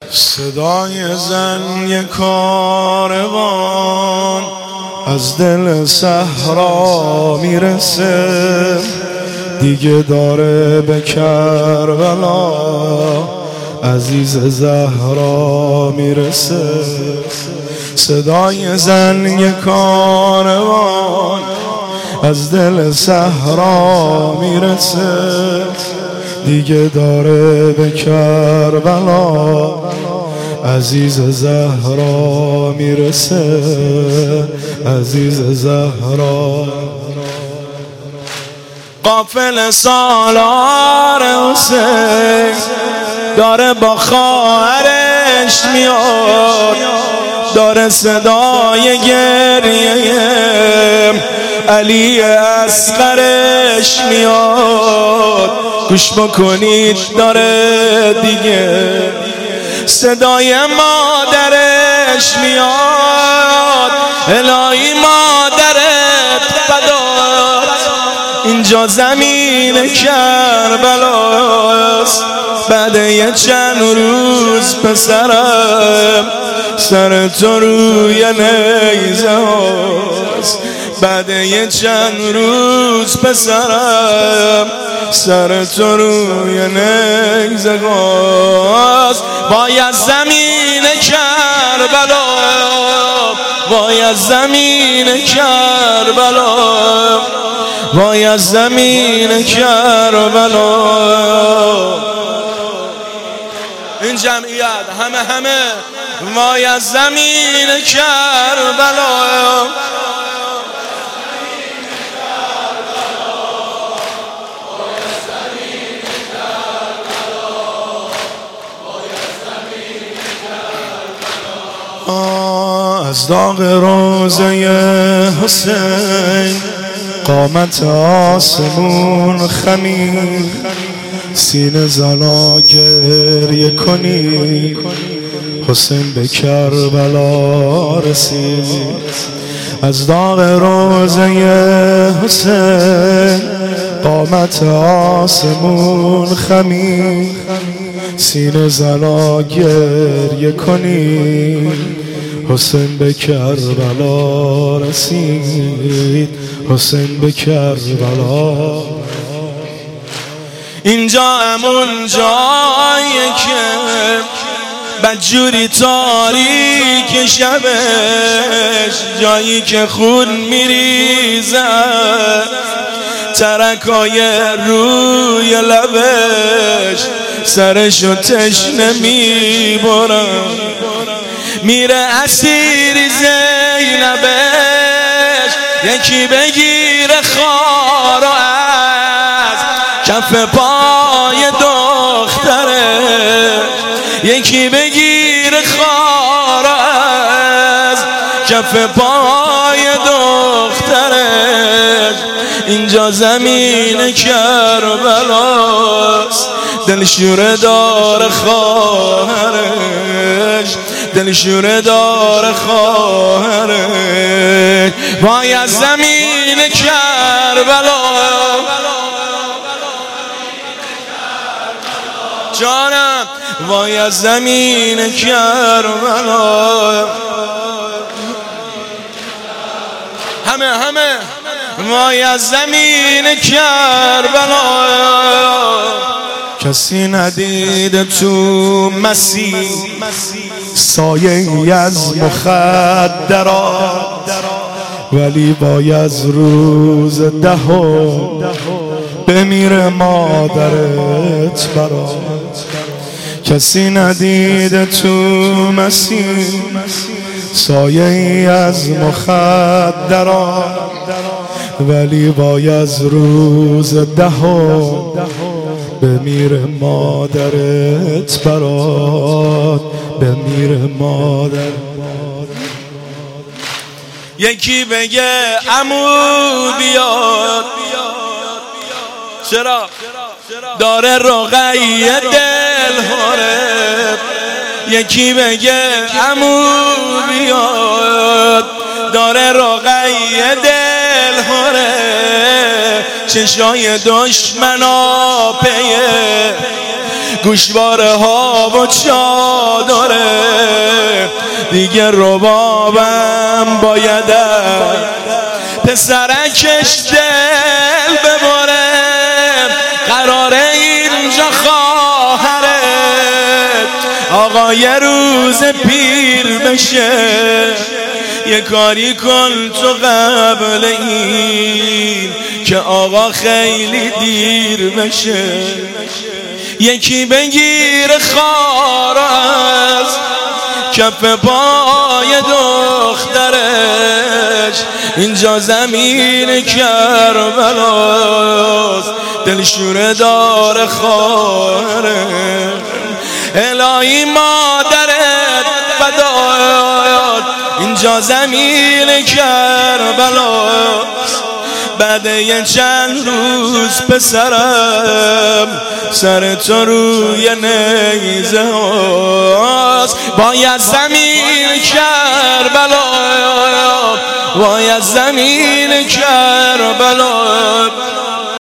صدای زنگ کاروان از دل صحرا میرسه، دیگه داره به کربلا عزیز زهرا میرسه. صدای زنگ کاروان از دل صحرا میرسه، دیگه داره به کربلا عزیز زهرا میرسه، عزیز زهرا. قافل سالار حسین داره با خواهرش میاد، داره صدای گریه علی اصغرش میاد. گوش بکنید داره دیگه صدای مادرش میاد. الهی مادرت فدات، اینجا زمین کربلاست. بعد یه چند روز پسرم سر تو روی نیزه هاست. بعد یه چند روز پسرم سر تو روی نیزه هاست. وای از زمین کربلا، وای از زمین کربلا، وای از زمین کربلا. این جمعیت همه وای از زمین کربلا. از داغ روزه حسین قامت آسمون خمید، سینه زلا گریه کنی حسین به کربلا رسید. از داغ روزه حسین قامت آسمون خمید، سینه زلا گریه کنی حسین به کربلا رسید، حسین به کربلا. اینجا همون جایی که بدجوری تاریک شبش، جایی که خون میریزه ترکای روی لبش، سرشو تشنه میبرن میره اسیر زینبش. یکی بگیره خارو از کف پای دخترش، یکی بگیره خارو از کف پای دخترش. اینجا زمین کربلاست، دل شوره داره خواهرش، دل شوره داره خواهرش. وای از زمین کربلا جانم، وای از زمین کربلا. همه وای از زمین کربلا. کسی ندید تو مسیح سایه ای از مخدرات، ولی باید روز دهم بمیره مادرت برات. کسی ندید تو مسیح سایه ای از مخدرات، ولی باید روز دهم بمیره مادرت برات، بمیره مادر. یکی بگه عمو بیاد، چرا داره رقیه دل هاره. یکی بگه عمو بیاد، داره رقیه دل هاره. چشای دشمنا پیه، گوشواره ها و چادر دیگه ربابم بایدم پسرکش دل بباره قراره اینجا خواهرت آقا یه روز پیر بشه یه کاری کن تو قبل این که آقا خیلی دیر بشه یکی بگیر خار از کف پای دخترش اینجا زمین کربلاست دلشوره داره خواهرش الهی مادرت فدایت اینجا زمین کربلاست بعد یه چند روز پسرم سر تو روی نیزه هاست باید زمین کربلا باید زمین کربلا